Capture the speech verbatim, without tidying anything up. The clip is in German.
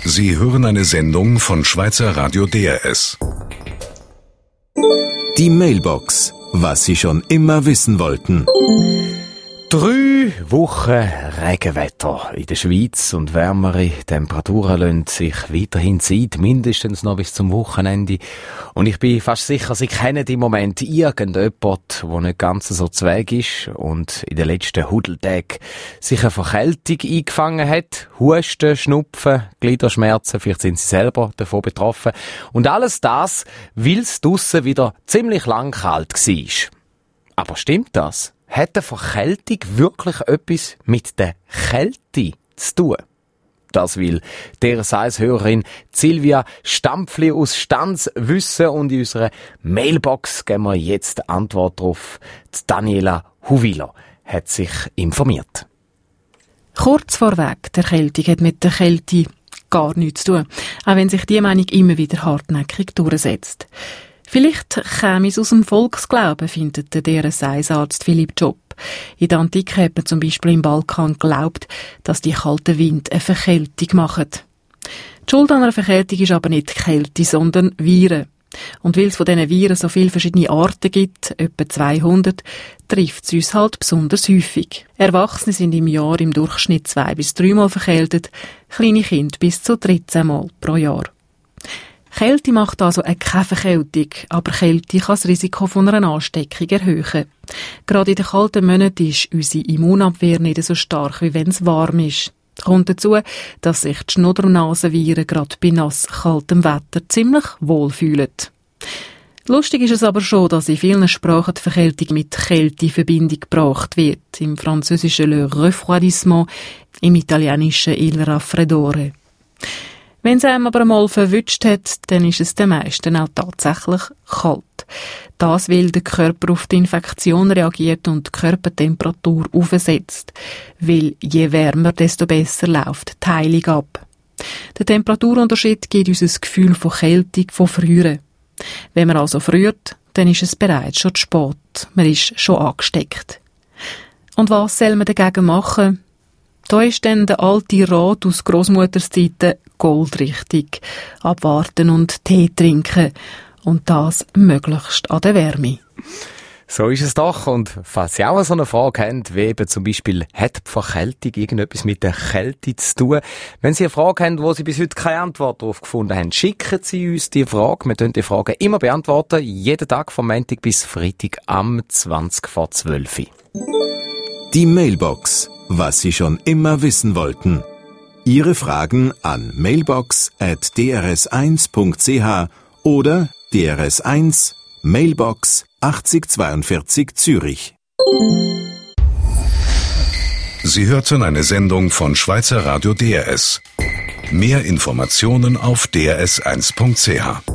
Sie hören eine Sendung von Schweizer Radio D R S. Die Mailbox. Was Sie schon immer wissen wollten. Drei Wochen Regenwetter in der Schweiz und wärmere Temperaturen lassen sich weiterhin Zeit, mindestens noch bis zum Wochenende. Und ich bin fast sicher, Sie kennen im Moment irgendjemanden, der nicht ganz so zweig ist und in den letzten Hudeltagen sich eine Verkältung eingefangen hat. Husten, Schnupfen, Gliederschmerzen, vielleicht sind Sie selber davon betroffen. Und alles das, weil es draussen wieder ziemlich lang kalt war. Aber stimmt das? Hat eine Verkältung wirklich etwas mit der Kälte zu tun? Das will der S eins-Hörerin Silvia Stampfli aus Stanz wissen und in unserer Mailbox geben wir jetzt Antwort drauf. Die Daniela Huwiler hat sich informiert. Kurz vorweg, die Erkältung hat mit der Kälte gar nichts zu tun, auch wenn sich die Meinung immer wieder hartnäckig durchsetzt. Vielleicht käme es aus dem Volksglauben, findet der D R S eins-Arzt Philipp Job. In der Antike hat man zum Beispiel im Balkan geglaubt, dass die kalten Winde eine Verkältung machen. Die Schuld an einer Verkältung ist aber nicht die Kälte, sondern Viren. Und weil es von diesen Viren so viele verschiedene Arten gibt, etwa zweihundert, trifft es uns halt besonders häufig. Erwachsene sind im Jahr im Durchschnitt zwei bis dreimal verkältet, kleine Kinder bis zu dreizehn Mal pro Jahr. Kälte macht also keine Verkältung, aber Kälte kann das Risiko von einer Ansteckung erhöhen. Gerade in den kalten Monaten ist unsere Immunabwehr nicht so stark, wie wenn es warm ist. Kommt dazu, dass sich die Schnuddernasenviren gerade bei nass kaltem Wetter ziemlich wohl fühlen. Lustig ist es aber schon, dass in vielen Sprachen die Verkältung mit Kälte in Verbindung gebracht wird. Im Französischen Le Refroidissement, im Italienischen Il Raffreddore. Wenn es einem aber einmal verwünscht hat, dann ist es den meisten auch tatsächlich kalt. Das, weil der Körper auf die Infektion reagiert und die Körpertemperatur aufsetzt. Weil je wärmer, desto besser läuft die Heilung ab. Der Temperaturunterschied gibt uns ein Gefühl von Kälte, von Frieren. Wenn man also friert, dann ist es bereits schon zu spät. Man ist schon angesteckt. Und was soll man dagegen machen? Da ist dann der alte Rat aus Grossmutters Zeiten goldrichtig. Abwarten und Tee trinken. Und das möglichst an der Wärme. So ist es doch. Und falls Sie auch so eine Frage haben, wie eben zum Beispiel, hat die Verkältung irgendetwas mit der Kälte zu tun? Wenn Sie eine Frage haben, wo Sie bis heute keine Antwort darauf gefunden haben, schicken Sie uns die Frage. Wir können die Fragen immer beantworten. Jeden Tag vom Montag bis Freitag am zwanzig vor zwölf. Die Mailbox. Was Sie schon immer wissen wollten. Ihre Fragen an mailbox at d r s eins punkt c h oder D R S eins Mailbox achtzig zweiundvierzig Zürich. Sie hörten eine Sendung von Schweizer Radio D R S. Mehr Informationen auf d r s eins punkt c h.